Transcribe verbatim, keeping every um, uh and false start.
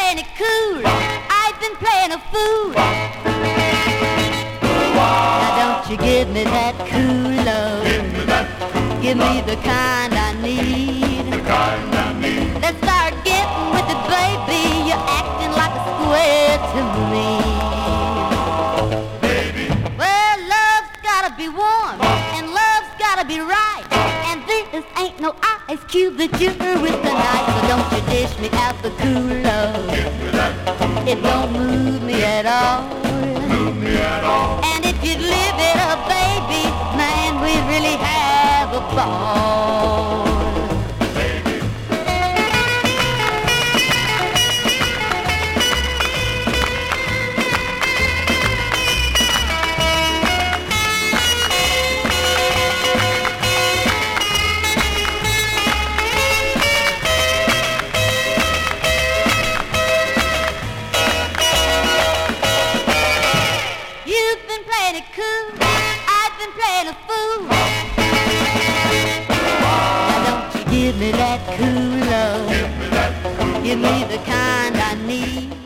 playing it cool. I've been playing a fool. Now don't you give me that cool love. Give me that. Give me the kind I need. The kind I need. Let's start getting with it, baby. You're acting like a square to me. Baby. Well, love's gotta be warm, and love's gotta be right. And this ain't no ice cube that you're with tonight. So don't you dish me out the cool love. Give me that. It don't move me at all. Move me at all. And if you'd live it up, baby, man, we'd really have a ball. Baby. You've been playing it cool. I've been playing a fool. Now don't you give me that cool love. Give me that. Give me the kind I need.